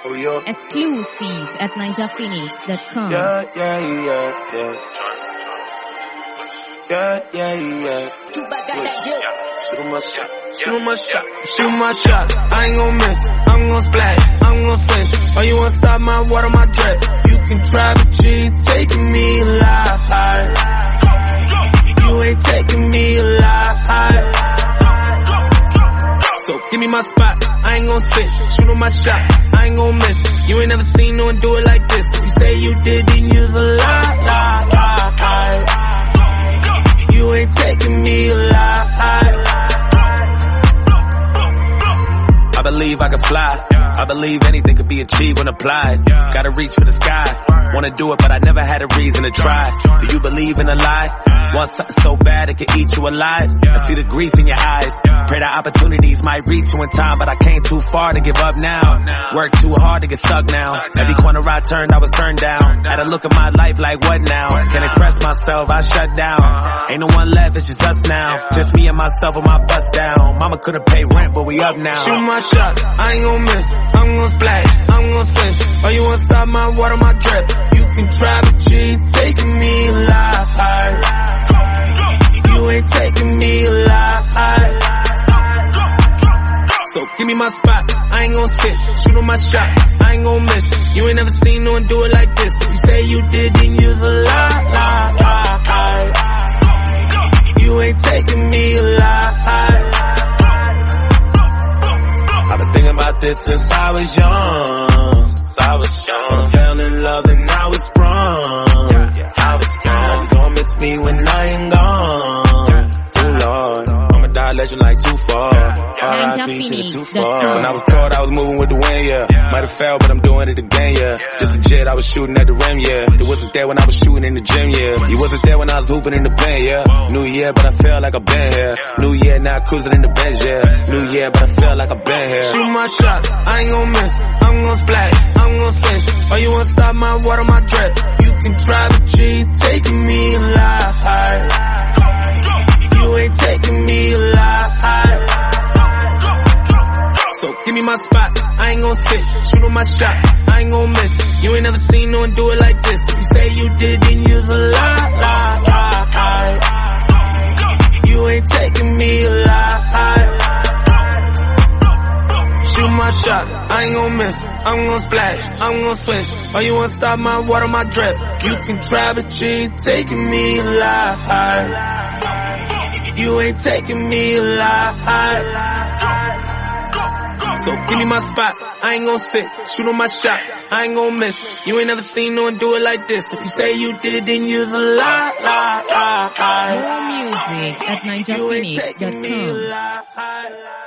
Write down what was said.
Oh, yeah. Exclusive at NinjaPhoenix.com. Yeah. Shoot my shot. I ain't gon' miss. I'm gon' splash. I'm gon' flinch. Oh, you wanna stop my water, my drip? You can try, but you ain't taking me alive. You ain't taking me alive. So give me my spot. I ain't gon' sit. Shoot my shot. I ain't gon' miss. You ain't never seen no one do it like this. If you say you did, then you's a lie. You ain't taking me alive. I believe I can fly. I believe anything could be achieved when applied. Gotta reach for the sky. Wanna do it, but I never had a reason to try. Do you believe in a lie? Want something so bad it could eat you alive? I see the grief in your eyes. Pray that opportunities might reach you in time, but I came too far to give up now. Work too hard to get stuck now. Every corner I turned, I was turned down. Had a look at my life like what now? Can't express myself, I shut down. Ain't no one left, it's just us now. Just me and myself with my bust down. Mama couldn't pay rent, but we up now. Shoot my shot, I ain't gon' miss. I'm gon' splash, I'm gon' flinch. Oh, you wanna stop my water, my drip? You can try, but you ain't taking me alive. You ain't taking me alive. So give me my spot, I ain't gon' sit. Shoot my shot, I ain't gon' miss. You ain't never seen no one do it like this. If you say you did, then you's a lie. You ain't taking me alive. I've been thinking about this since I was young. I fell in love and I was sprung. You gon' miss me when I ain't gone. Oh Lord, I'ma die legend like too far. R.I.P. to the too far. When I was caught, I was moving with the wind, yeah. Might have failed, but I'm doing it again, yeah. Just a jet, I was shooting at the rim, yeah. You wasn't there when I was shooting in the gym, yeah. You wasn't there when I was hooping in the pen, yeah. New year, but I feel like I've been here. New year, now cruising in the Benz, yeah. New year, but I feel like I've been here. Shoot my shot, I ain't gon' miss. I'm gon' splash, I'm gon' flinch. Oh, you wanna stop my water, my drip? You can try, but you ain't taking me alive. You ain't taking me alive. So give me my spot, I ain't gon' sit. Shoot my shot, I ain't gon' miss. You ain't never seen no one do it like this. If you say you did, then you's a lie. You ain't taking me alive. Shoot my shot, I ain't gon' miss. I'm gon' splash, I'm gon' switch. Oh, you wanna stop my water, my drip? You can try, but you ain't taking me alive. You ain't taking me alive. So give me my spot, I ain't gon' sit. Shoot on my shot, I ain't gon' miss. You ain't never seen no one do it like this. If you say you did, then you's a lie. More music at NinjaPhoenix.com.